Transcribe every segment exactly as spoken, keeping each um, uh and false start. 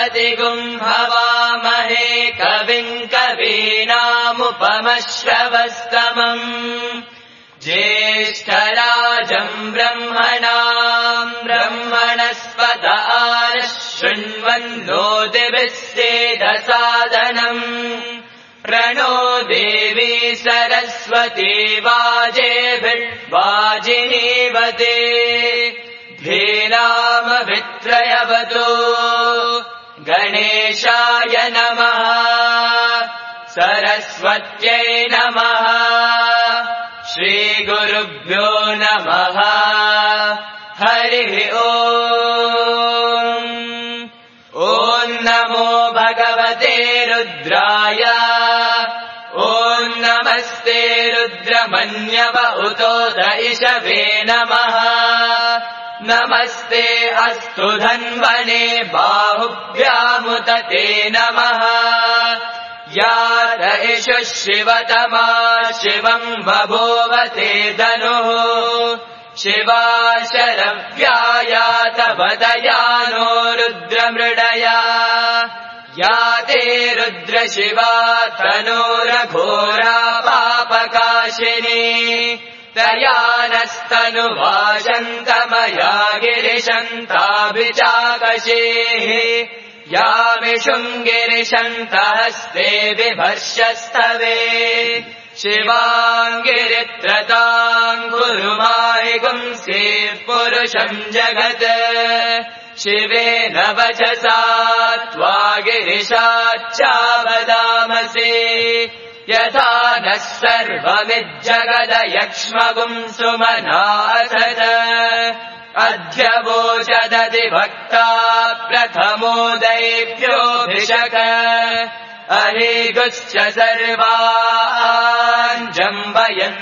प्रतिगुम् हवामहे कविम् कवीनामुपमश्रवस्तमम् ज्येष्ठराजम् ब्रह्मणाम् ब्रह्मणस्पत आनः शृण्वन्नो दिभिः सेदसादनम् प्रणो देवी सरस्वती वाजेभिर्वाजिनीवते धेनामभित्रयवतो गणेशाय नमः सरस्वत्यै नमः श्रीगुरुभ्यो नमः हरिः ओम् ॐ नमो भगवते रुद्राय ॐ नमस्ते रुद्रमन्यव उतो दैशवे नमः नमस्ते अस्तु धन्वने बाहुभ्यामुत ते नमः या इषु शिवतमा शिवम् बभूवते धनुः शिवा शरव्याया तव दयानो रुद्रमृडया या ते रुद्रशिवा तनूरघोरा पापकाशिनी तया नस्तनुवाशन्तमया गिरिशन्ताभिचाकशेः यामिषुम् गिरिशन्तहस्ते बिभर्षस्तवे शिवाङ्गिरित्रताम् कुरु मायिगुंसे पुरुषम् जगत् शिवेन वचसा त्वा गिरिशाच्चावदामसे यथा नः सर्वमिज्जगदयक्ष्मगुम् सुमनासद अद्य वोचदधिभक्ता प्रथमो दैव्योऽभिषक अहेगुश्च सर्वान् जम्बयन्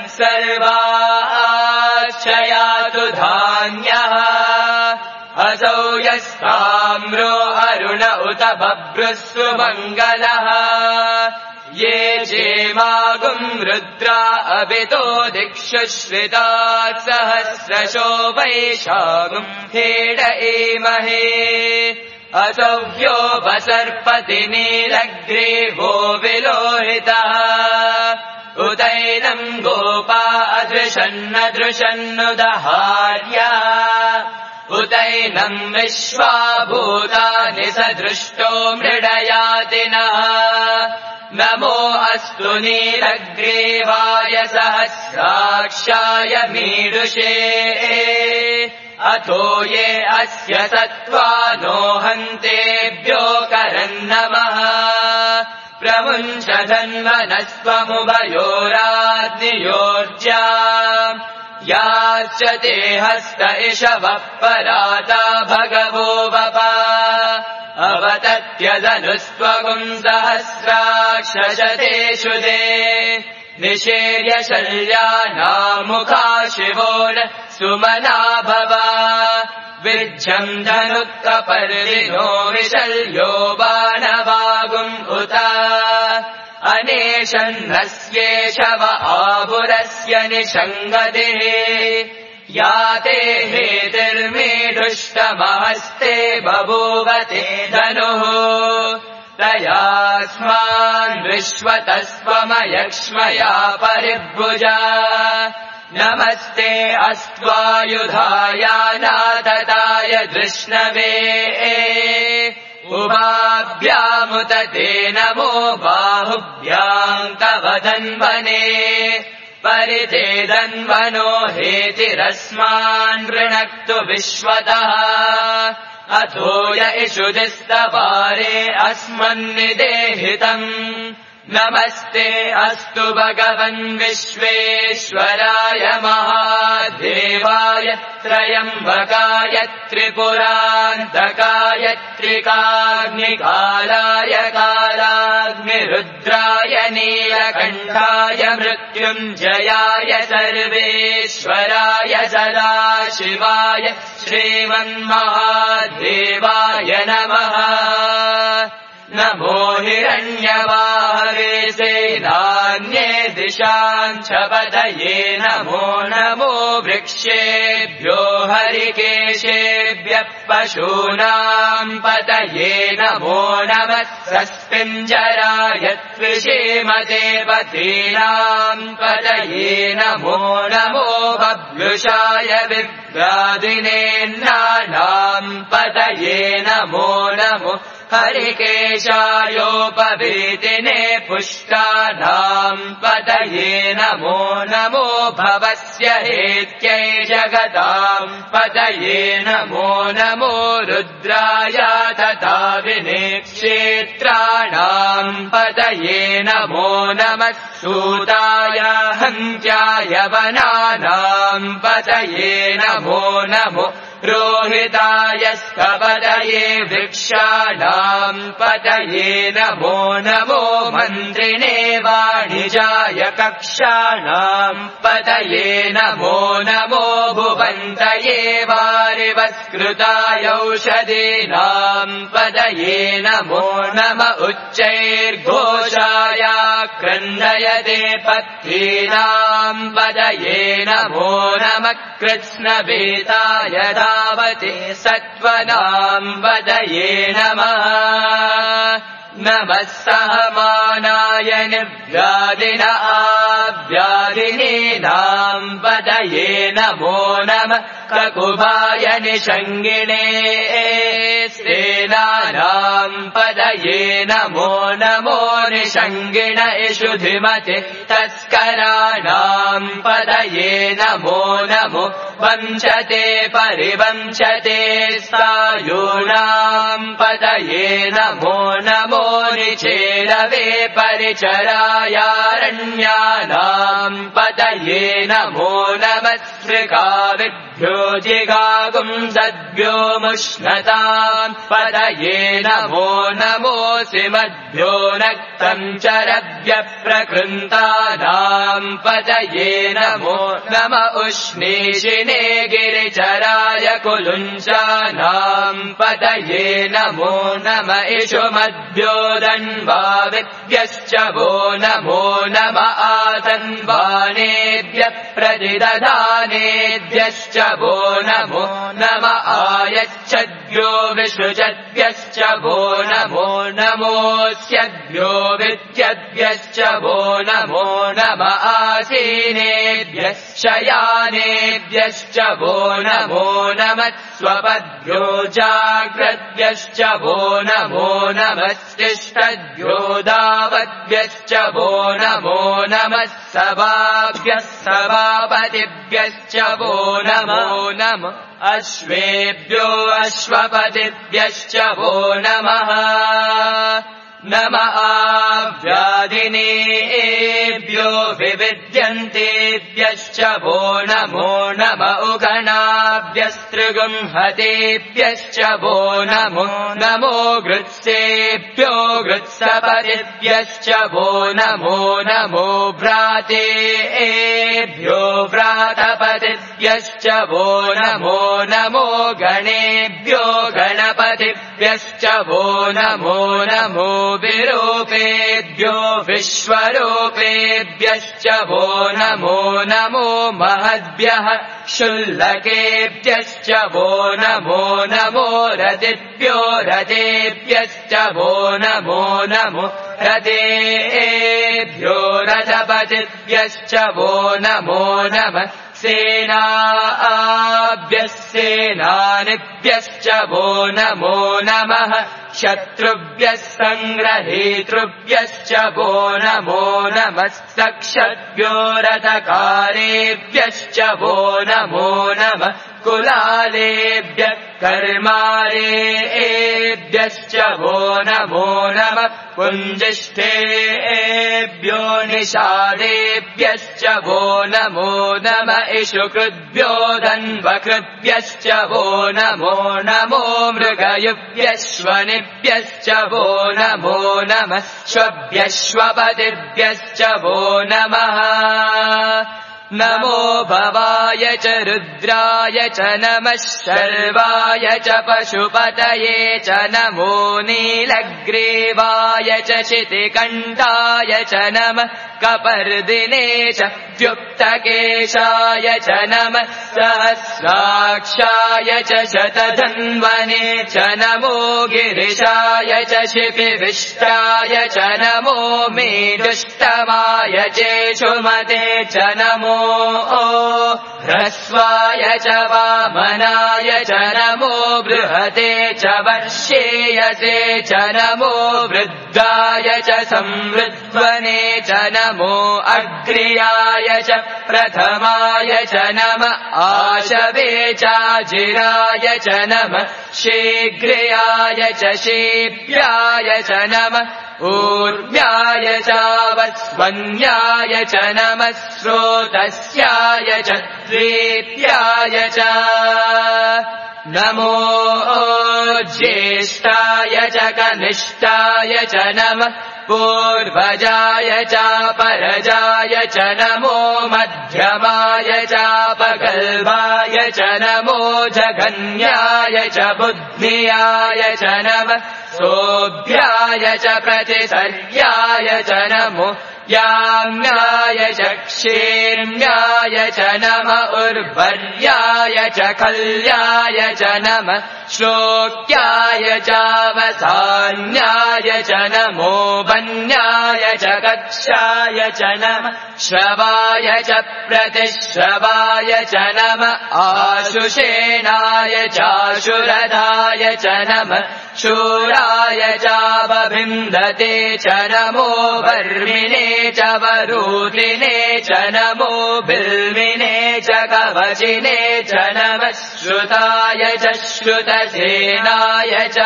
सर्वाश्चयातु धान्यः असौ यस्ताम्रो अरुण उत बभ्रुः मङ्गलः ये चेमागुम् रुद्रा अभितो दिक्षु श्रितात् सहस्रशो वैशागुम् हेड एमहे असव्यो वसर्पति नीलग्रीवो विलोहितः उदैनम् गोपा अदृशन्नदृशन्नुदहार्या उदैनम् विश्वा भूतानि सदृष्टो मृडयातिनः नमो अस्तु नीलग्रीवाय सहस्राक्षाय मीडुषे अथो ये अस्य सत्त्वानो हन्तेभ्यो करन्नमः प्रमुञ्चधन्वनस्त्वमुभयोराग्नियोर्जा याश्च ते हस्त इषवः पराता भगवो वपा अवतत्यदनुस्त्वगुम् सहस्राक्षशतेषु ते निषेर्य शल्यानामुखा शिवो न सुमना भव विज्झम् धनुक्कपर्दिनो विशल्यो बाणवागुम् उत अनेशन्नस्येषव आभुरस्य निषङ्गतिः या ते हेतिर्मीढुष्टमहस्ते बभूवते धनुः तयास्मान् विश्वतस्त्वमयक्ष्मया परिभुजा नमस्ते अस्त्वायुधायानातताय धृष्णवे उभाभ्यामुत ते नमो बाहुभ्याम् तव धन्वने परिते धन्वनो हेतिरस्मान् वृणक्तु विश्वतः अथो य इषु दिस्तवारे अस्मन्निदेहितम् नमस्ते अस्तु भगवन् विश्वेश्वराय महादेवाय त्रयम्बकाय त्रिपुरान्तकाय त्रिकाग्निकालाय कालाग्निरुद्राय नीलकण्ठाय मृत्युञ्जयाय सर्वेश्वराय सदाशिवाय श्रीमन्महादेवाय नमः नमो हिरण्यवाहवे सेनान्ये दिशाम् च पतये नमो नमो वृक्षेभ्यो हरिकेशेभ्यः पशूनाम् पतये नमो नमः सस्पिञ्जराय त्विषेमते पतीनाम् पतये नमो नमो बभ्युषाय विभ्रादिनेन्नानाम् पतये नमो नमो हरिकेशायोपवीतिने पुष्टानाम् पतये नमो नमो भवस्य हेत्यै जगताम् पतये नमो नमो रुद्राय तथा विनेक्षेत्राणाम् पतये नमो नमः सूताय हन्त्याय वनानाम् पतये नमो नमो रोहिताय स्थपतये वृक्षाणाम् पतये नमो नमो मन्त्रिणे वाणिजाय कक्षाणाम् पतये नमो नमो भुवन्तये वारिवत्कृताय औषधीनाम् पतये नमो नम उच्चैर्घोषाय क्रन्दयते पत्नीनाम् पतये नमो नमः कृत्स्नभीताय धावते सत्त्वनाम् पतये नमः नमः सहमानाय निव्याधिन आव्याधिनीनाम् पतये नमो नमः ककुभाय निषङ्गिणे सेनानाम् पतये नमो नमो निषङ्गिण इषुधिमते तस्कराणाम् पतये नमो नमो वंशते परिवंशते सायूणाम् पतये नमो नमो निचेरवे परिचरायारण्यानाम् पतये नमो नमः स्त्रिकाविभ्यो जिगागुंसद्भ्यो मुष्णताम् पतये नमो नमोऽसि मद्भ्यो नक्तम् चरव्यप्रकृन्तानाम् पतये नमो नम उष्णीषिणे गिरिचराय कुलुञ्चानाम् पतये नमो नम इषुमद्भ्यो दन्वाविभ्यश्च वो नमो नम आतन्वानेभ्यः प्रतिदधानेभ्यश्च वो नमो नम आयच्छद्भ्यो विसृजद्भ्यश्च वो नमो नमोऽस्यद्भ्यो विद्यद्भ्यश्च वो नमो नम आसीनेभ्यः शयानेभ्यश्च वो नमो नमः स्वपद्भ्यो जाग्रद्भ्यश्च वो नमो नमस्तिष्ठद्भ्यो दावद्भ्यश्च वो नमो नमः सभाभ्यः सभापतिभ्यश्च वो नमो नमः अश्वेभ्यो अश्वपतिभ्यश्च वो नमः नम आव्याधिनेभ्यो विविद्यन्तेभ्यश्च वो नमो नम उगणाभ्यस्त्रिगुंहतेभ्यश्च वो नमो नमो गृत्सेभ्यो गृत्सपतिभ्यश्च वो नमो नमो भ्रातेभ्यो व्रातपतिभ्यश्च वो नमो नमो गणेभ्यो गणपतिभ्यश्च वो नमो नमो विरूपेभ्यो विश्वरूपेभ्यश्च वो नमो नमो महद्भ्यः शुल्लकेभ्यश्च वो नमो नमो रतिभ्यो रतेभ्यश्च वो नमो नमो रतेभ्यो रथपतिभ्यश्च वो नमो नमः सेनाभ्यः सेनानिभ्यश्च वो नमो नमः शत्रुभ्यः सङ्ग्रहेतृभ्यश्च वो नमो नमः सक्षद्भ्यो रथकारेभ्यश्च वो नमो नमः कुलालेभ्यः कर्मारेभ्यश्च वो नमो नमः पुञ्जिष्ठेभ्यो निषादेभ्यश्च वो नमो नम इषुकृद्भ्यो धन्वकृभ्यश्च वो नमो नमो मृगयुभ्यश्वनिभ्यश्च वो नमो नमः श्वभ्यश्वपतिभ्यश्च वो नमः नमो भवाय च रुद्राय च नमः शर्वाय च पशुपतये च नमो नीलग्रीवाय च शितिकण्ठाय च नमः कपर्दिने च द्युक्तकेशाय च नमः सहस्राक्षाय च शतधन्वने च नमो गिरिशाय च शिपिविष्टाय च नमो मेरुष्टमाय चेषुमते च नमो ह्रस्वाय च वामनाय च नमो बृहते च वर्षेयसे च नमो वृद्धाय च संवृद्ध्वने च नमो अग्र्याय च प्रथमाय च नमः आशवे चाजिराय च नमः शीघ्राय च शीघ्राय च नमः ऊर्व्याय चावस्वन्याय च नमः स्रोतस्याय च द्वीप्याय च नमो ज्येष्ठाय च कनिष्ठाय च नमः पूर्वजाय चापरजाय च नमो मध्यमाय चापकल्पाय च नमो जघन्याय च बुद्धियाय च नमः सोऽभ्याय च प्रतिसर्याय च नमो याम्याय च क्षेम्याय च नमः उर्वर्याय च कल्याय च नमः श्लोक्याय चावसान्याय च नमो वन्याय च कक्षाय च नमः श्रवाय च प्रतिश्रवाय च नमः आशुषेणाय चाशुरदाय च नमः शूराय चावभिन्दते च नमो वर्मिणे च वरूधिने च नमो बिल्विने च कवचिने च नमः श्रुताय च श्रुतसेनाय च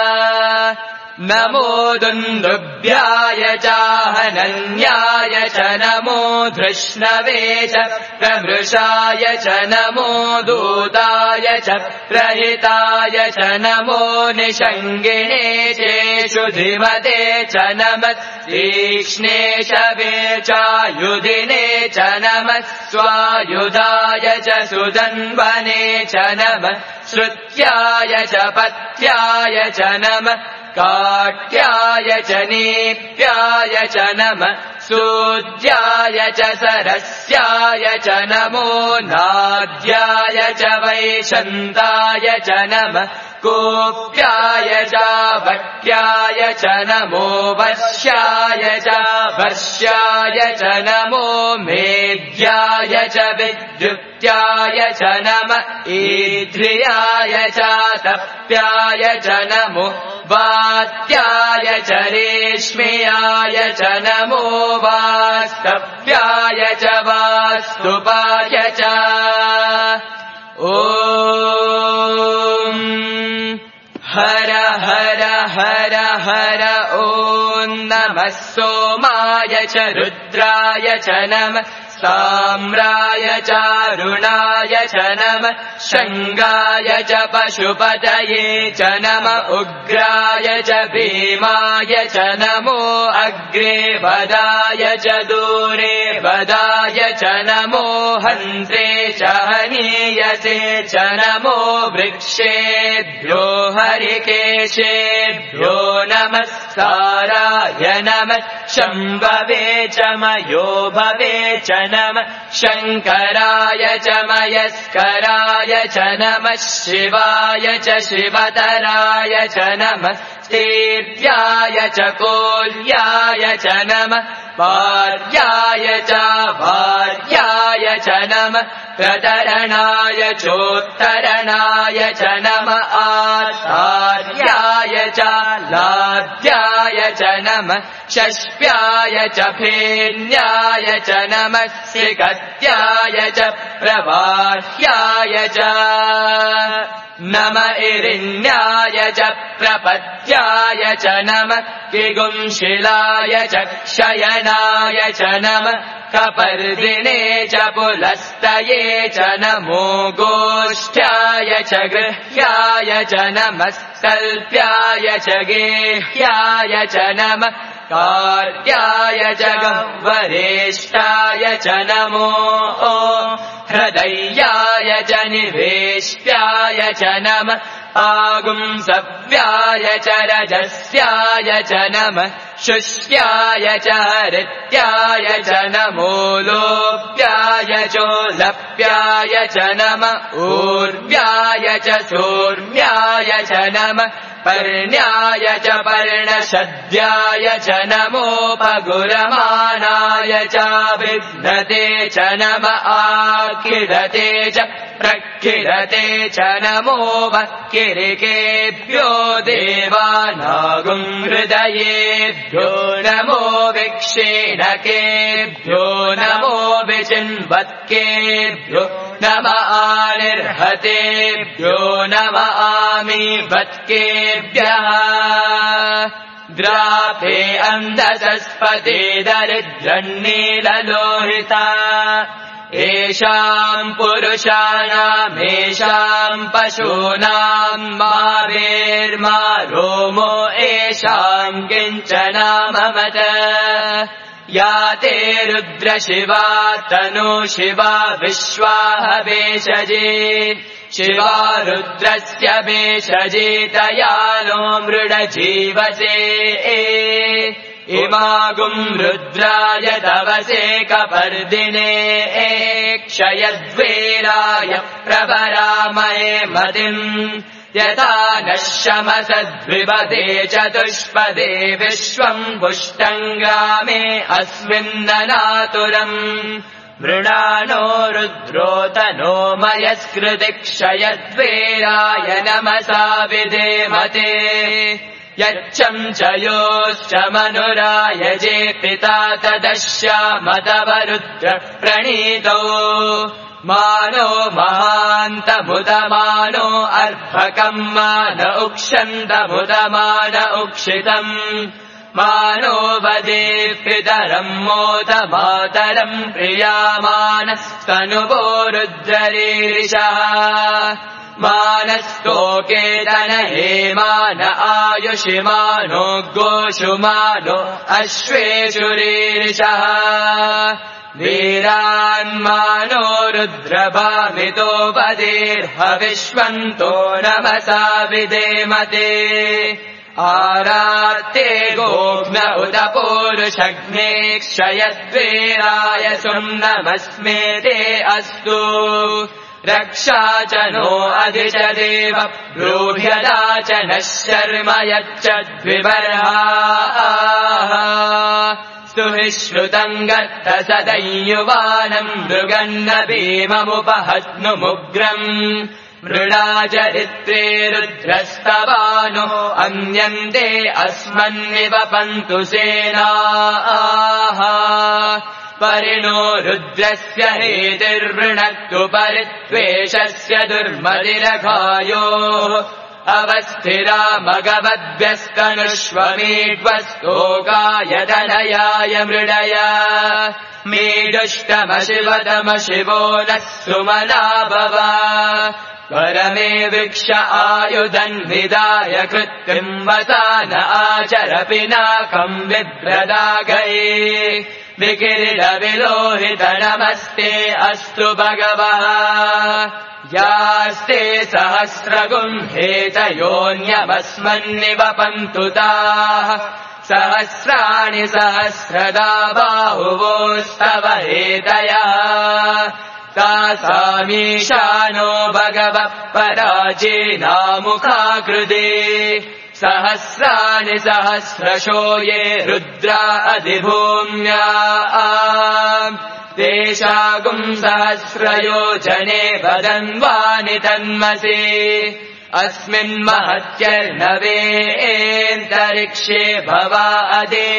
नमो दुन्दुभ्याय चाहनन्याय च नमो धृष्णवे च प्रमृषाय च नमो दूताय च प्रहिताय च नमो निषङ्गिणे चेषु धिमते च नमः तीक्ष्णे शवे चायुधिने च नमः स्वायुधाय च सुदन्वने च नमः श्रुत्याय च पत्याय च नमः काट्याय च नीप्याय च नमः सूद्याय च सरस्याय च नमो नाद्याय च वैशन्ताय च नमः कोप्याय च भट्याय च नमो वश्याय च वर्ष्याय च नमो मेध्याय च विद्युत्याय च नमः ईध्रियाय च तप्याय च नमो वात्याय च रेश्म्याय च नमो वास्तव्याय च वास्तुपाय च ॐ हर हर हर हर ॐ नमः सोमाय च रुद्राय च नमः साम्राय चारुणाय च नमः शङ्गाय च पशुपतये च नमः उग्राय च भीमाय च नमो अग्रे वदाय च दूरे वदाय च नमो हन्त्रे च हनीयसे च नमो वृक्षेभ्यो हरिकेशेभ्यो नमस्काराय नमः शम्भवे च मयो भवे च नमः शङ्कराय च मयस्कराय च नमः शिवाय च शिवतराय च नमः तीर्थ्याय च कोल्याय च नमः भार्याय च भार्याय च नमः प्रतरणाय चोत्तरणाय च नमः आचार्याय च लाभ्याय च नमः षष्प्याय च फेन्याय च नमः सिकत्याय च प्रवाह्याय च नम इरिण्याय च प्रपत्याय च नम किगुंशिलाय च क्षयनाय च नम कपर्दिने च पुलस्तये च नमो गोष्ठ्याय च गृह्याय च नमस्तल्प्याय च गेह्याय च नम कार्याय च गह्वरेष्ठाय च नमो हृदयाय च निवेष्ट्याय च नम आगुंसव्याय च रजस्याय च नम शुष्याय च हरित्याय च नमो लोप्याय चोलप्याय च नम ऊर्व्याय च सोर्म्याय च नम पर्ण्याय च पर्णशद्याय च नमोपगुरमाणाय च विघ्नते च नम आकिरते च प्रक्षिरते च नमो वक्किरिकेभ्यो देवानागुं हृदयेभ्यो नमो विक्षीणकेभ्यो नमो विचिन्वत्केभ्यो नम आनिर्हतेभ्यो नम आमीवत्केभ्यः द्रापे अन्धसस्पते दरिद्रन्नीललोहिता येषाम् पुरुषाणामेषाम् पशूनाम् मा वेर्मा रोमो येषाम् किञ्चनाममत या ते रुद्रशिवा तनु शिवा विश्वाह भेषजे शिवा रुद्रस्य भेषजेतया नो मृडजीवसे इमागुम् रुद्राय तवसे कपर्दिने क्षयद्वेराय प्रवरामहे मतिम् यथा नः शमसद्विपदे चतुष्पदे विश्वम् पुष्टङ्गामे अस्मिन्ननातुरम् मृणानो रुद्रोतनो मयस्कृति क्षयद्वेराय नमसा विधेमते यच्छम् च योश्च मनुरायजे पिता तदश्यामतवरुद्र प्रणीतो मानो महान्तमुदमानो अर्भकम् मान उक्षन्तमुदमान उक्षितम् मानो वदे पितरम् मोदमातरम् प्रियामानस्तनुवो रुद्ररीरिषः मानस्तोकेतन हेमान आयुषिमानो गोषुमानो अश्वेषुरीरिषः वीरान्मानो रुद्रभामितो वदेर्हविष्वन्तो नमसा विधेमते आरात्ते गोघ्न उत पूरुषघ्ने क्षयद्वेराय सुम्नमस्मे ते अस्तु रक्षा च नो अधिच देव ब्रूह्यदा च नः शर्म यच्च द्विबर्हाः स्तुहिश्रुतम् गत्त सदयुवानम् मृगन्न भीममुपहत्नुमुग्रम् मृडा चरित्रे रुद्रस्तवानो अन्यन्ते अस्मन्निव पन्तु सेनाः परिणो रुद्रस्य हेतिर्वृणक्तु परित्वेषस्य दुर्मदिरघायोः अवस्थिरा मगवद्भ्यस्तनुष्वमीड्वस्तोकाय दनयाय मृडय मीडुष्टमशिवतमशिवो नः सुमना भव परमे वृक्ष आयुधन्विदाय कृत्रिम् वसान आचर पिनाकम् बिभ्रदागये विकिरीटविलोहित नमस्ते अस्तु भगवः यास्ते सहस्रगुम्हेतयोऽन्यमस्मन्निव पन्तु ताः सहस्राणि सहस्रदा बाहुवोस्तव हेतयः तासामीशानो भगवः पराजेनामुखाकृते सहस्राणि सहस्रशो ये रुद्रा अधिभूम्या तेषागुम् सहस्रयोजने वदन्वानि तन्मसे अस्मिन्महत्यर्नवेऽन्तरिक्षे भवा अदे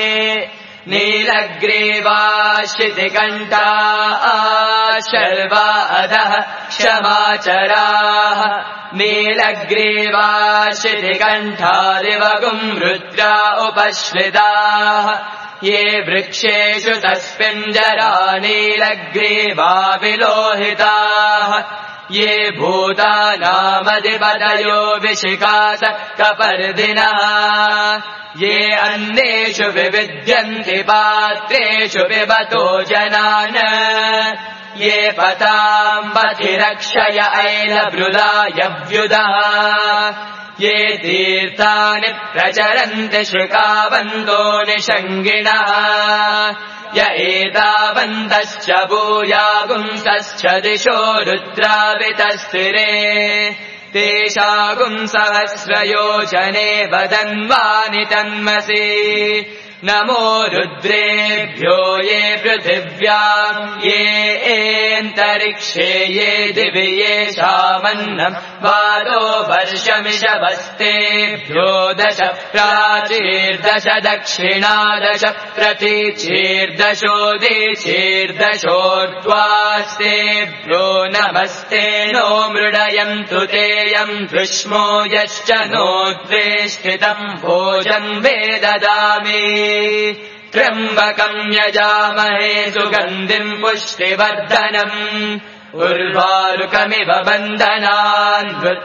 नीलग्रीवाशितिकण्ठा शर्वा अधः क्षमाचराः नीलग्रीवाशितिकण्ठादिवगुम् रुद्रा उपश्रिताः ये वृक्षेषु तस्मिञ्जरा नीलग्रीवा विलोहिताः ये भूतानामधिपतयो विशिखास कपर्दिनः ये अन्येषु विविद्यन्ति पात्रेषु पिबतो जनान् ये पताम्बतिरक्षय ऐलभृदायव्युदः ये तीर्थानि प्रचरन्ति श्रुकावन्तो निषङ्गिणः य एतावन्तश्च भूयागुंसश्च दिशो रुद्रावितस्थिरे तेषागुम् सहस्रयोजने वदन्वानि तन्मसि नमो रुद्रेभ्यो ये पृथिव्याम् ये एन्तरिक्षे ये दिवि येषामन्नम् वादो वर्षमिषवस्तेभ्यो दश प्राचीर्दश दक्षिणादश प्रतीचीर्दशोदिचीर्दशोर्ध्वास्तेभ्यो नमस्ते नो मृडयन्तु तेयम् धृष्मो यश्च नो द्वेष्टितम् भोजम् वेददामि त्र्यम्बकम् यजामहे सुगन्धिम् पुष्टिवर्धनम् उर्वारुकमिव बन्धनान्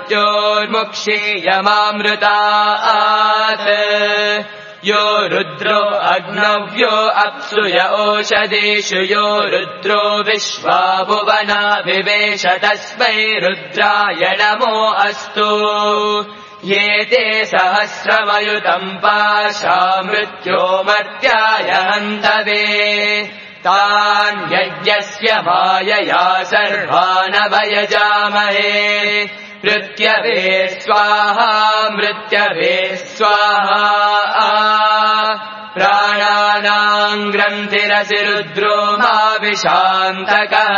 मृत्योर्मुक्षीयमामृतात् यो रुद्रो अग्नव्यो अप्सु य ओषधीषु यो रुद्रो विश्वा भुवना विवेश तस्मै रुद्राय नमो अस्तु ये ते सहस्रमयुतम् पाशा मृत्यो मर्त्याय हन्तवे तान् यज्ञस्य मायया सर्वानभयजामहे मृत्यवे स्वाहा मृत्यवे स्वाहा प्राणानाम् ग्रन्थिरसि रुद्रो मा विशान्तकः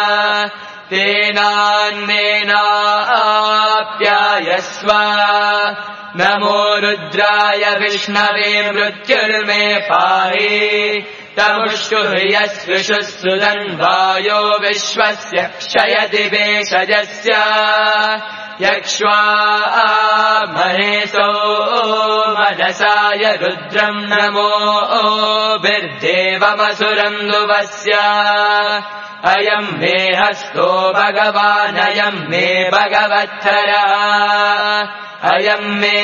तेनान्नेनाप्यायस्व नमो रुद्राय विष्णवे मृत्युर्मे पाहि तमुष्टुर्यस्विषुः सुदन्वायो विश्वस्य क्षयति भेषजस्य यक्ष्वा महेशो मनसाय रुद्रम् नमो बिर्देवमसुरम् दुवस्य अयम् मे हस्तो भगवानयम् मे भगवत्तरः अयम् मे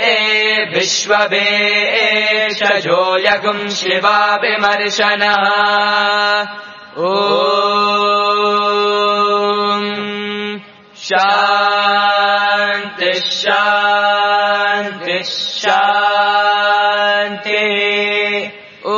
विश्ववेशजो यगुम् शिवा विमर्शनः ॐ शान्ति शान्ति शान्ति ॐ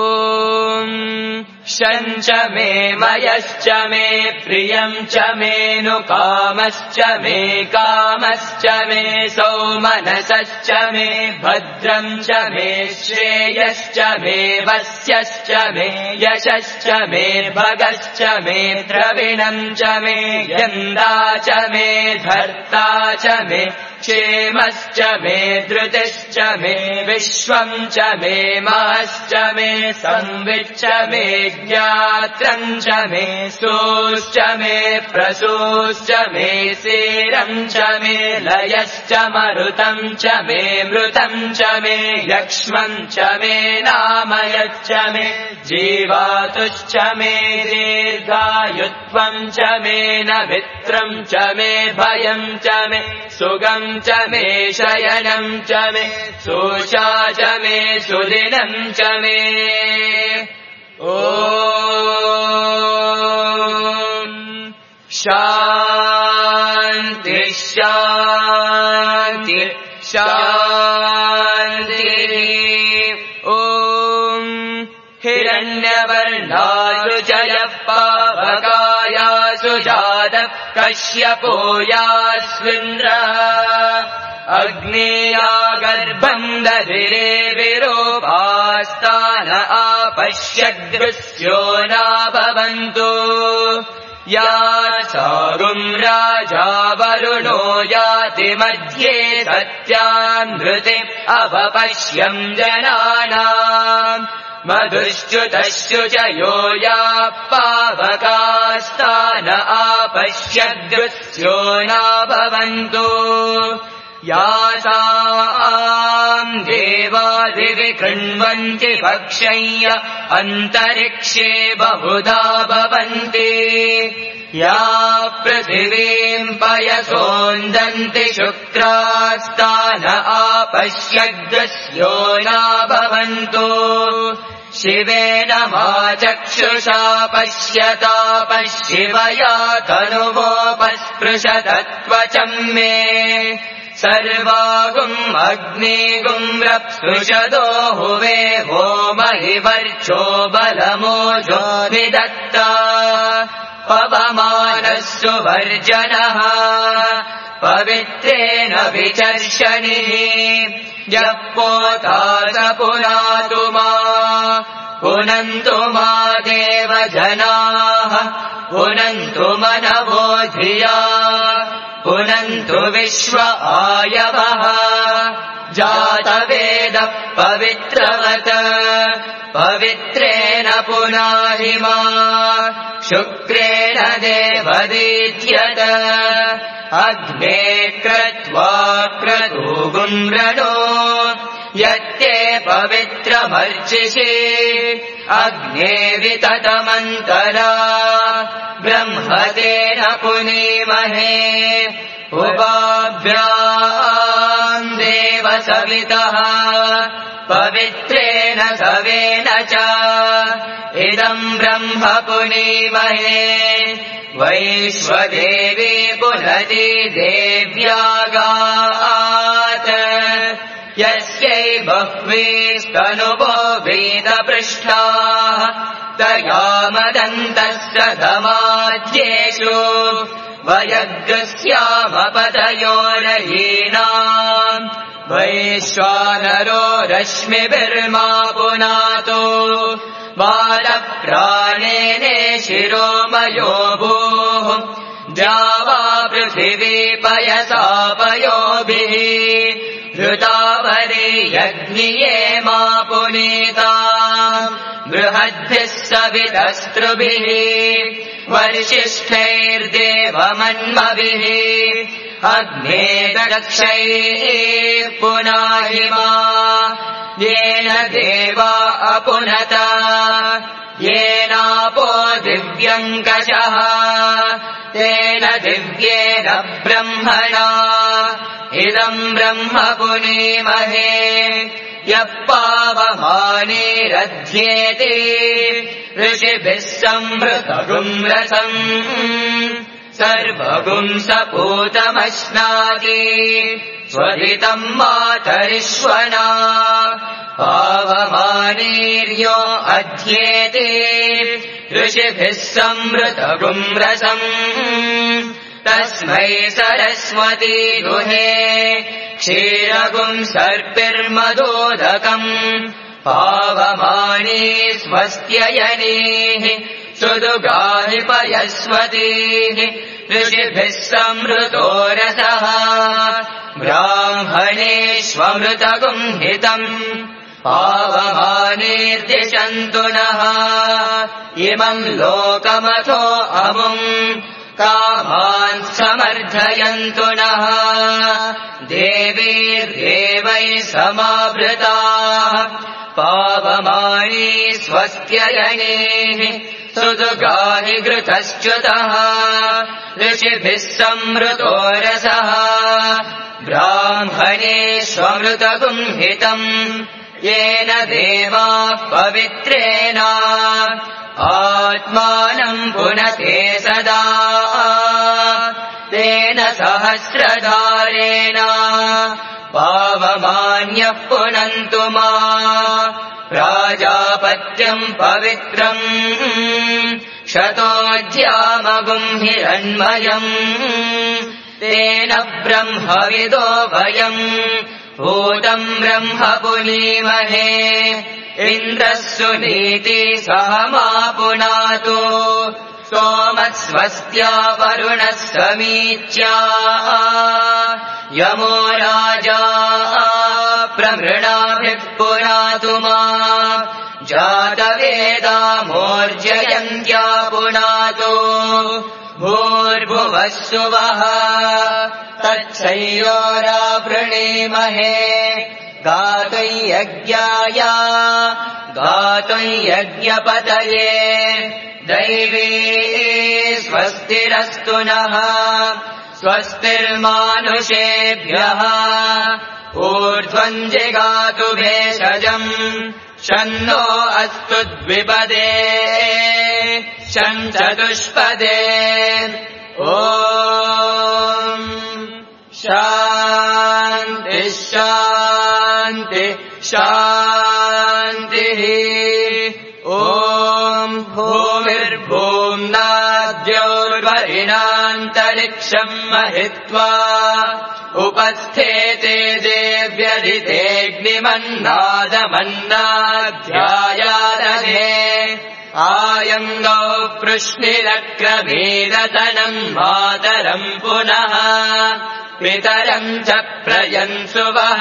शञ्च मे मयश्च मे प्रियम् च मेऽनुकामश्च मे कामश्च मे सौमनसश्च मे भद्रम् च मे श्रेयश्च मे वस्यश्च मे यशश्च मे भगश्च मे द्रविणम् च मे यन्दा च मे धर्ता च मे क्षेमश्च मे धृतिश्च मे विश्वम् च मे महश्च मे संविच्च मे ज्ञात्रम् च मे सोश्च मे प्रसूश्च मे सेरम् च मे लयश्च मरुतम् च मे मृतम् च मे यक्ष्मम् च मे नामयच्च मे जीवातुश्च मे दीर्घायुत्वम् च मे नमित्रम् च मे भयम् च मे सुगम् च मे शयनम् च मे सोषा च मे सुदिनम् च मे ॐ शान्ति शान्ति शान्ति ॐ हिरण्यवर्णासु जयः पावकायासु जातः कश्यपो यास्विन्द्रः अग्नेया गर्भम् दधिरे विरोपास्तान आपश्यदृश्यो नाभवन्तु या सागुम् राजा वरुणो याति मध्ये सत्यान्धृते अवपश्यम् जनानाम् मधुश्च्युतश्च यो या पावकास्तान आपश्यद्रुस्यो न भवन्तु यासाम् देवादिवि कृण्वन्ति भक्षय्य अन्तरिक्षे बहुधा भवन्ति या पृथिवीम् पयसोन्दन्ति शुक्रास्तान आपश्यद्रुस्यो न भवन्तु शिवेन मा चक्षुषा पश्यता पश्यवया तनुवोपस्पृशतत्वचम् मे सर्वागुम् अग्निगुम् रप्सुषदो हुवे होमहि वर्चो बलमोजो विदत्ता पवमानः सुवर्जनः पवित्रेण विचर्षणिः यः पोता स पुनातु मा पुनन्तु मा देवजनाः पुनन्तु मनवो धिया पुनन्तु विश्व आयवः जातवेदः पवित्रवत् पवित्रेण पुनाहि मा शुक्रेण देवदीच्यत अग्ने क्रत्वा क्रतुगुम् रणो यत्ते पवित्रमर्चिषि अग्ने विततमन्तरा ब्रह्मतेन पुनीमहे उपाभ्याम् देव सवितः पवित्रेण सवेन च इदम् ब्रह्म पुनीमहे वैश्वदेवी पुनति देव्यागात् यस्यै बह्वीस्तनुभो वेदपृष्ठाः तया मदन्तस्य धमाद्येषु वयग्रस्यामपतयोरहीनाम् वैश्वानरो रश्मिभिर्मा पुनातो बालप्राणेने शिरोमयो भूः द्यावा पृथिवी पयसा पयोभिः ऋतावरे यज्ञिये मा पुनीता बृहद्भिः सवितस्त्रुभिः वर्षिष्ठैर्देवमन्मभिः अग्ने दक्षैः पुनाहि मा येन देवा अपुनत येनापो दिव्यङ्कषः तेन दिव्येन ब्रह्मणा इदम् ब्रह्म पुनीमहे यः पावमानेरध्येते ऋषिभिः संवृतगुम् रसम् सर्वगुम् सपूतमश्नाति स्वधितम् मातरिष्वना पावमानेर्यो अध्येते ऋषिभिः संवृतगुम् रसम् तस्मै सरस्वती दुहे क्षीरगुम् सर्पिर्मदोदकम् पावमाने स्वस्त्ययनेः सुदुगाहि पयस्वतीः ऋषिभिः संवृतो रसः ब्राह्मणेष्वमृतगुम् हितम् पावमानेर्दिशन्तु नः इमम् लोकमथो अमुम् कामान् समर्थयन्तु नः देवीर्देवैः समावृताः पावमाने स्वस्त्ययनेः सुदुगाहि घृतश्च्युतः ऋषिभिः संवृतो रसः ब्राह्मणेष्वमृतगुम् हितम् येन देवाः पवित्रेण आत्मानम् पुनते सदा तेन सहस्रधारेण पावमान्यः पुनन्तु मा प्राजापत्यम् पवित्रम् शतोऽध्यामगुम् हिरण्मयम् तेन ब्रह्मविदो वयम् भूतम् ब्रह्म पुनीमहे इन्द्रः सुनीति सह मा पुनातु सोमः स्वस्त्या वरुणः समीच्या यमो राजा प्रमृणाभिः पुनातु माम् जातवेदा मोर्जयन्त्या पुनातु भूर्भुवः सुवः तच्छयोरावृणीमहे गातुं यज्ञाय गातुं यज्ञपतये दैवी स्वस्तिरस्तु नः स्वस्तिर्मानुषेभ्यः ऊर्ध्वम् जिगातु भेषजम् शन्नो अस्तु द्विपदे शं चतुष्पदे ॐ शान्ति शान्ति शान्तिः ॐ भूमिर्भूम्नाद्योर्वरिणान्तरिक्षम् महित्वा उपस्थेते देव्यदितेऽग्निमन्नादमन्नाध्यायादधे आयङ्गौ पृश्निरक्रमीरतनम् मातरम् पुनः पितरम् च प्रयन्सुवः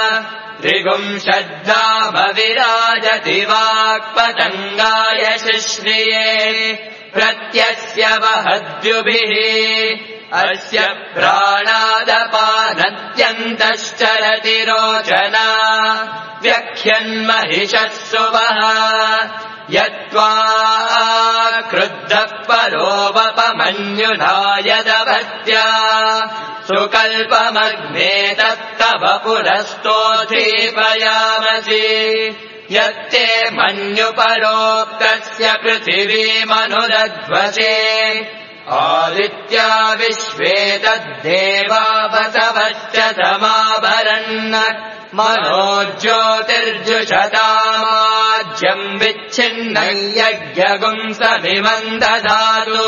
त्रिगुंशद्धामविराजति वाक्पतङ्गाय शिश्रिये प्रत्यस्य वहद्युभिः अस्य प्राणादपानत्यन्तश्चरति रोचना व्यख्यन्महिषः सुवः यत्त्वा क्रुद्धः परोपमन्युना यदभत्या सुकल्पमग्ने तत्तव पुरस्तोऽधीपयामसि यत्ते मन्युपरोक्तस्य पृथिवीमनुरध्वसे आदित्या विश्वे तद्देवा वसवश्च समाभरन् मनो ज्योतिर्जुषतामाज्यम् विच्छिन्नं यज्ञगुंसमिमम् दधातु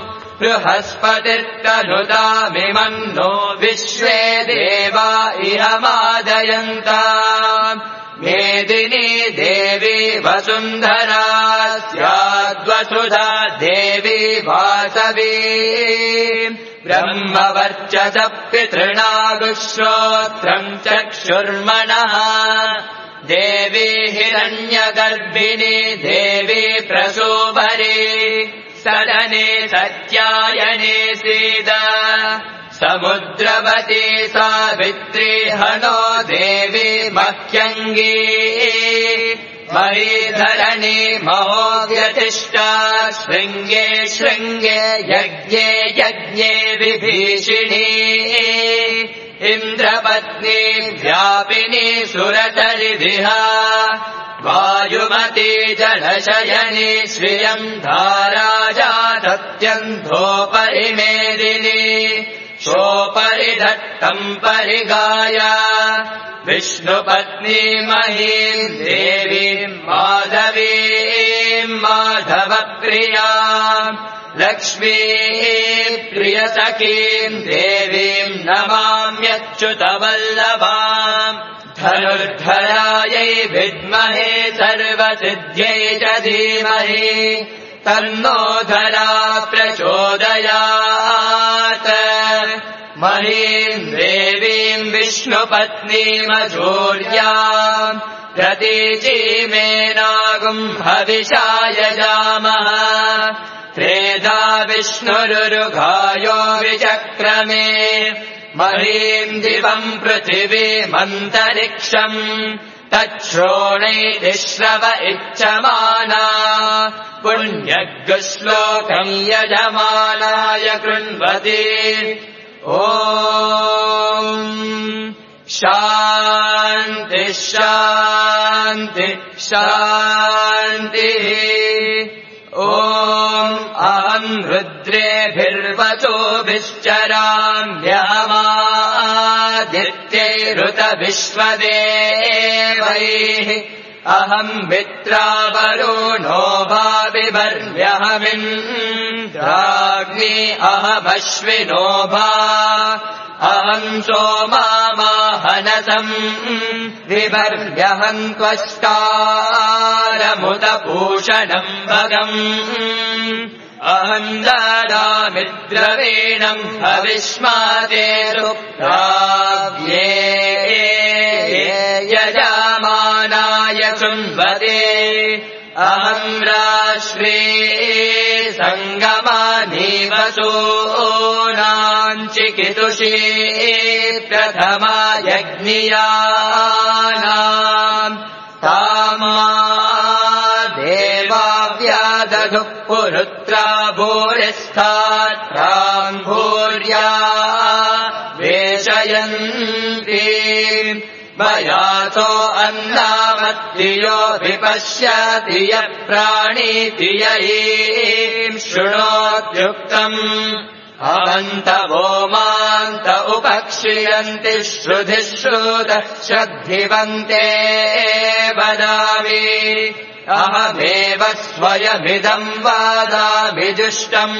बृहस्पतिर्तनुतामिमन्नो विश्वे देवा इह मादयन्ता मेदिनी देवी वसुन्धरा स्याद्वसुधा देवी वासवी ब्रह्मवर्चस पितृणागुश्रोत्रम् चक्षुर्मणः देवी हिरण्यगर्भिणी देवी प्रसूभरी सदने सत्यायने सीद समुद्रवती सावित्री हनो देवी मह्यङ्गी महीधरणी महोव्यतिष्ठा शृङ्गे शृङ्गे यज्ञे यज्ञे विभीषिणी इन्द्रपत्नी व्यापिनी सुरतरिदिहा वायुमती जलशयनी श्रियम् धाराजातत्यन्धोपरिमेदिनी सोपरि धत्तम् परिगाय विष्णुपत्नी महीम् देवीम् माधवीम् माधवप्रिया लक्ष्मी प्रियसखीम् देवीम् नमाम्यच्युतवल्लभाम् धनुर्धरायै विद्महे सर्वसिद्ध्यै च धीमहि तन्नो धरा प्रचोदयात् महीम् देवीम् विष्णुपत्नीमधूर्याम् प्रतीचीमेनागुम् हविषा यजामः त्रेधा विष्णुरुरुघायो विचक्रमे महीम् दिवम् पृथिवीमन्तरिक्षम् तच्छ्रोणैति श्रव इच्छमाना पुण्यग्श्लोकम् यजमानाय कृण्वति ॐ शान्ति शान्ति शान्तिः ॐ अहम् रुद्रेभिर्वचोभिश्चराम्यहमादित्यैरुतविश्वदेवैः अहम् मित्रावरुणो भाविवर्म्यहमिन्द्राग्नी अहमश्विनो भा अहम् सोमामाहनसम् विवर्म्यहम् त्वष्टारमुदपूषणम् भगम् अहम् ददामि द्रवीणम् हविष्मातेरुप्राव्ये यजमानाय सुन्वते अहम् राष्ट्रे सङ्गमानि वसूनाम् चिकितुषे प्रथमा यज्ञियानाम् तामा देवा व्यादधुः पुरुत्रा भूरिस्थात्राम् भूर्या वेशयन्ति मयासो अन्नामत्तियो विपश्यति यः प्राणीति यैम् शृणोत्युक्तम् अवन्तवो मान्त उपक्षियन्ति श्रुधिः श्रुतः श्रद्धिवन्ते वदामि अहमेव स्वयमिदम् वादामि जुष्टम्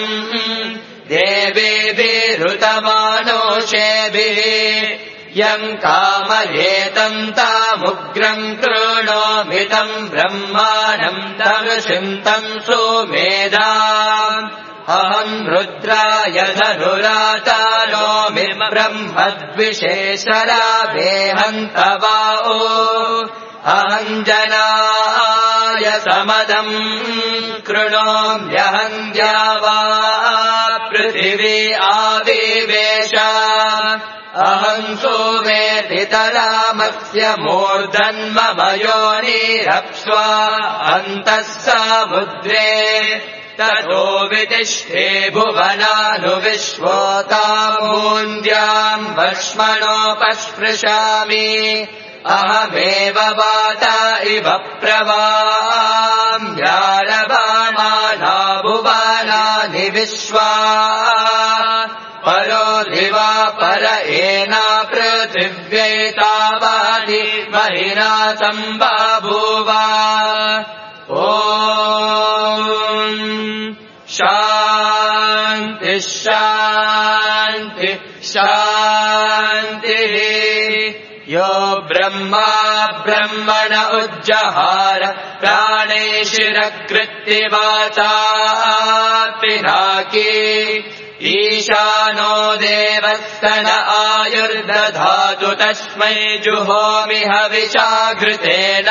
देवेभिरुतमानोषेभिः यम् कामयेतम् तामुग्रम् कृणोमितम् ब्रह्माणम् तमृषिम् तम् सोमेधाम् अहम् रुद्राय धनुरातानोमि ब्रह्मद्विषेशरावेहन्तवाओ अहम् जनाय समदम् कृणोम्यहम् द्यावा पृथिवी आविवेश अहम् सोमेधितरामस्य मूर्धन्मम योनिरप्स्वा अन्तः समुद्रे ततो वितिष्ठे भुवनानुविश्वोतामून्द्याम् भस्मनोपस्पृशामि अहमेव वाता इव प्रवाम्यारभामाना भुवनानि विश्वा परो दिवा पर एना पृथिव्यैतावानि महिना सम्बभूवा ॐ शान्ति शान्ति शान्तिः यो ब्रह्मा ब्रह्मण उज्जहार प्राणैशिरकृत्तिवाचा पिनाकी ईशानो देवस्तन आयुर्दधातु तस्मै जुहोमि हविषाघृतेन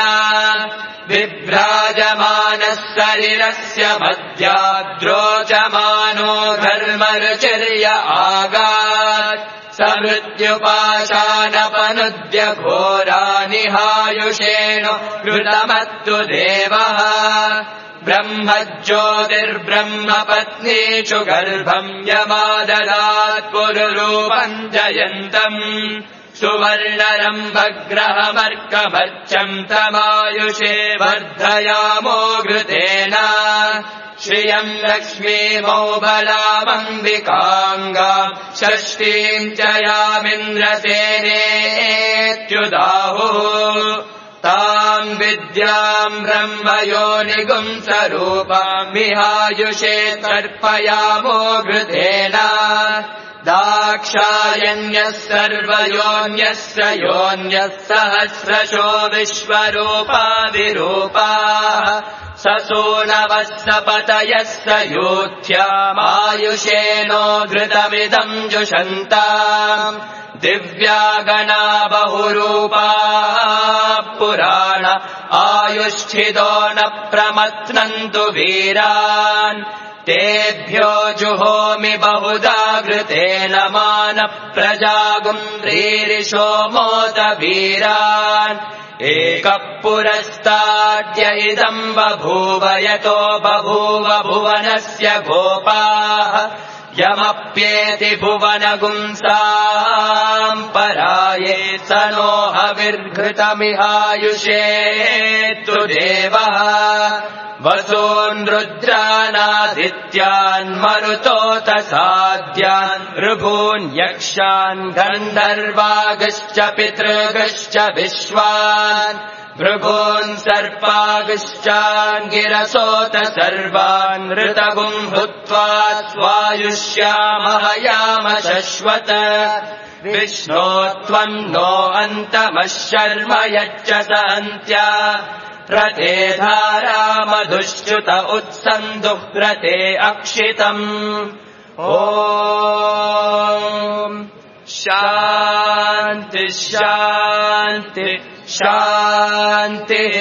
विभ्राजमानः शरीरस्य मध्याद्रोचमानो धर्मरुचिर्य आगात् समृत्युपाशानपनुद्य घोरानिहायुषेण कृतमत्तु देवः ब्रह्मज्योतिर्ब्रह्मपत्नीषु गर्भम् यमाददात् पुरुरूपम् जयन्तम् सुवर्णरम्भग्रहमर्कमर्चम् तमायुषे वर्धयामो घृतेन श्रियम् लक्ष्मीमौबलामम्बिकाङ्गाम् षष्ठीम् च यामिन्द्रसेनेत्युदाहुः ताम् विद्याम् ब्रह्मयोनिगुम् स्वरूपाम् विहायुषे तर्पयामो घृतेन दाक्षायण्यः सर्वयोन्यस्य योन्यः सहस्रशो विश्वरूपा विरूपाः ससूनवः सपतयः स यूथ्यामायुषेनो घृतमिदम् जुषन्ताम् दिव्यागणा बहुरूपा पुराण आयुष्ठितो न प्रमथ्नन्तु वीरान् तेभ्यो जुहोमि बहुधा घृतेन मान प्रजागुम्रीरिषो मोद वीरान् एकः पुरस्ताद्य इदम् बभूव यतो बभूव भुवनस्य गोपाः यमप्येति भुवनगुंसाम् पराये स नो हविर्घृतमिहायुषे तु देवः वसून् रुद्रानादित्यान् मरुतोतसाद्यान् ऋभून् यक्षान् गन्धर्वागश्च पितृगश्च विश्वान् भृगून् सर्पागश्चाङ्गिरसोत सर्वान् ऋतगुम् भूत्वा स्वायुष्यामः याम शश्वत विष्णो त्वम् नो अन्तमः शर्म यच्च स अन्त्या प्रते धारामधुश्च्युत उत्सन्दुह्रते अक्षितम् ॐ शान्ति शान्ति शान्तिः।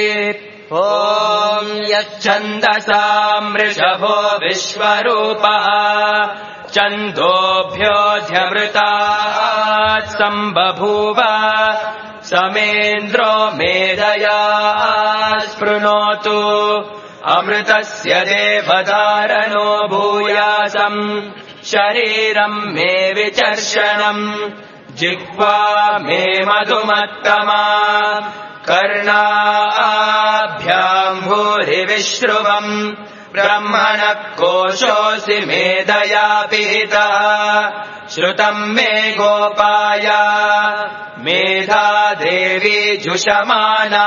ॐ यच्छन्दसाम् वृषभो विश्वरूपः छन्दोभ्योऽध्यमृतात् सम्बभूव समेन्द्रो मेधया स्पृणोतु अमृतस्य देवधारणो भूयासम् शरीरम् मे विचर्षणम् जिह्वा मे मधुमत्तमा कर्णाभ्याम् भूरिविश्रुवम् ब्रह्मणः कोशोऽसि मेधया पिहितः श्रुतम् मे गोपाय मेधा देवी जुषमाना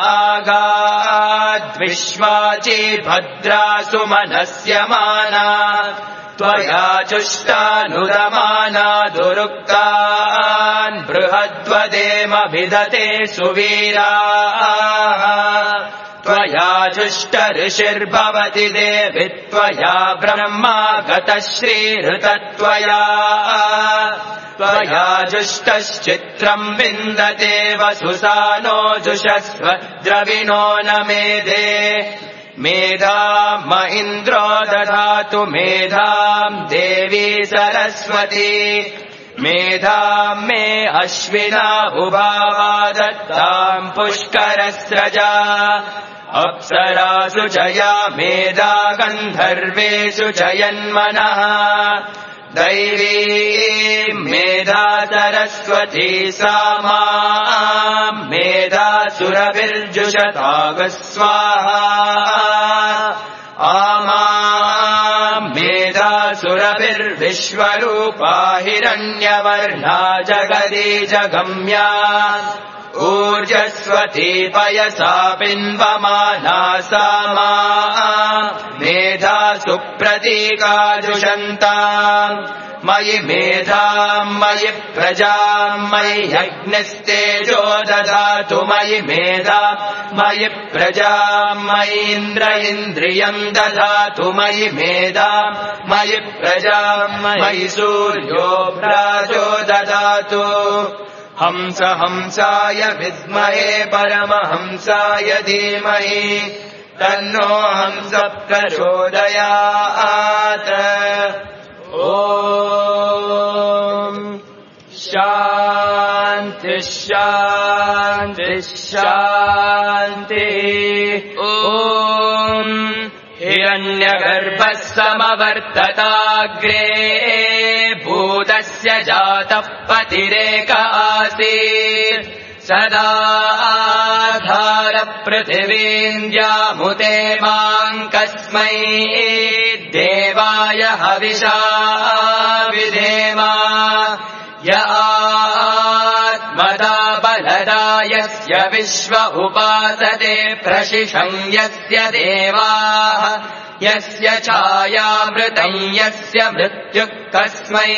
नागाद्विश्वाची भद्रा सुमनस्यमाना त्वया चुष्टानुदमाना दुरुक्तान् बृहद्वदेमभिदते सुवीराः त्वया जुष्ट ऋषिर्भवति देवि त्वया ब्रह्मा गतः श्रीहृतत्वया त्वया जुष्टश्चित्रम् विन्दते वसुसानो जुषस्व द्रविणो न मेधे मेधाम् म इन्द्रो दधातु मेधाम् देवी सरस्वती मेधाम् मे अश्विना उभावा दत्ताम् पुष्करस्रजा अप्सरासु च या मेधा गन्धर्वेषु च यन्मनः दैवी मेधा सरस्वती सा माम् मेधा सुरभिर्जुषताग स्वाहा आमाम् मेधा सुरभिर्विश्वरूपा हिरण्यवर्णा जगदी जगम्या ऊर्जस्वती पयसा पिन्वमाना सा माम् मेधा सुप्रतीकाजुषन्ताम् मयि मेधाम् मयि प्रजाम् मयि यज्ञस्तेजो ददातु मयि मेधा मयि प्रजाम् मयि इन्द्र इन्द्रियम् ददातु मयि मेधा मयि प्रजाम् मयि सूर्यो प्राजो ददातु हंस हंसाय विद्महे परमहंसाय धीमहि तन्नो हंस प्रचोदयात् ॐ शान्ति शान्ति शान्तिः। ॐ हिरण्यगर्भः समवर्तताग्रे भूतस्य जातः पतिरेक आसीत् सदा आधारपृथिवीम् व्यामुते माम् कस्मै देवाय हविषा विधेम य आत्मदा बलदा यस्य विश्व उपासते प्रशिशं यस्य देवाः यस्य छायामृतम् यस्य मृत्युः कस्मै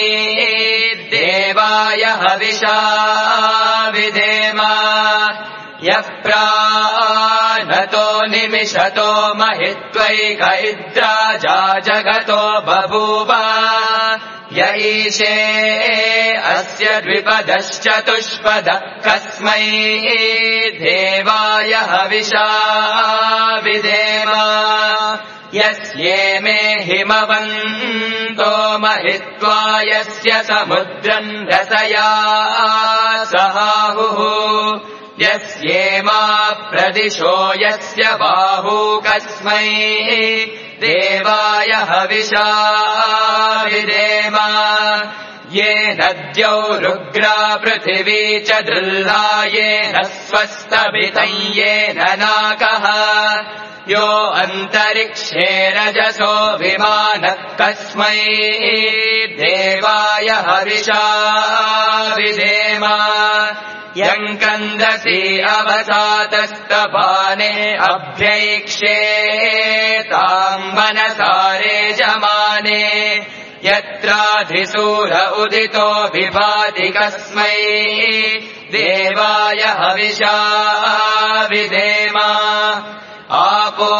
देवाय हविषा विधेम यः प्राणतो निमिषतो महित्वैक इद्राजा जगतो बभूव य ईशे अस्य द्विपदश्चतुष्पद कस्मै देवाय हविषा विधेम यस्येमे हिमवन्तो महित्वा यस्य समुद्रम् रसया सहाहुः यस्येमा प्रदिशो यस्य बाहू कस्मै देवाय हविषा विधेम ये नद्यौ रुग्रा पृथिवी च दृल्हा येन स्वस्तभितं येन नाकः यो अन्तरिक्षे रजसो विमानः कस्मै देवाय हविषा विधेम यम् कन्दसी अवसातस्तपाने अभ्यैक्षे ताम् मनसारे जमाने यत्राधिसूर उदितो विभाति कस्मै देवाय हविषा विधेम आपो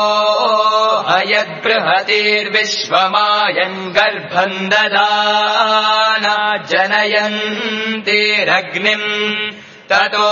हयद्बृहतीर्विश्वमायन् गर्भम् ददाना जनयन्तीरग्निम् ततो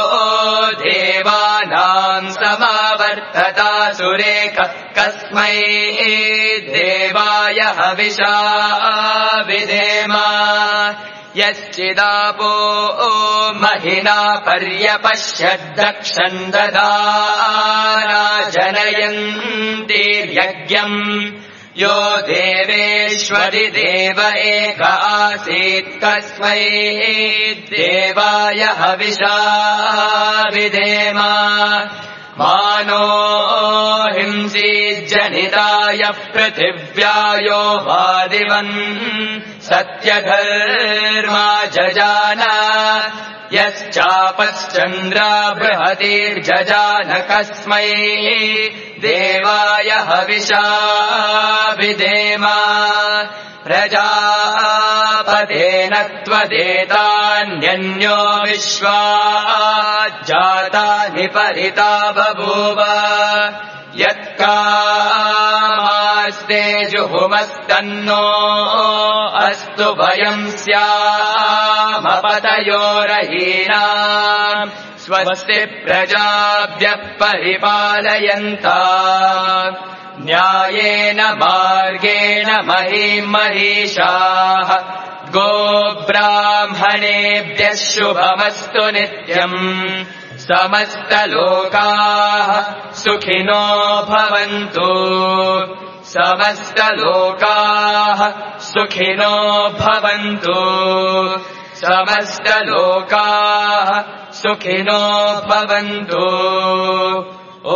देवानां समावर्ततासुरेक कस्मै देवाय हविषा विधेम यश्चिदापो महिना पर्यपश्यद्दक्षम् दधाना जनयन्तीर्यज्ञम् यो देवेश्वरि देव एक आसीत् कस्मै देवाय हविषा विधेम मानो हिंसीज्जनिताय पृथिव्यायो वादिवन् सत्यधर्मा जजान यश्चापश्चन्द्रा बृहतीर्जजान कस्मै देवाय हविषा विधेम प्रजापतेन त्वदेतान्यन्यो विश्वा जातानि परिता बभूव यत्कामास्ते जुहुमस्तन्नो अस्तु भयम् स्यामपतयोरहीना स्वस्ति प्रजाभ्यः परिपालयन्ता न्यायेन मार्गेण महीम् महीषाः गोब्राह्मणेभ्यः शुभमस्तु नित्यम् समस्तलोकाः सुखिनो भवन्तु समस्तलोकाः सुखिनो भवन्तु समस्तलोकाः सुखिनो भवन्तु ॐ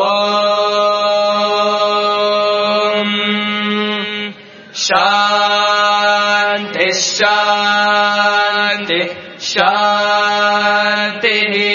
शान्ति शान्ति शान्तिः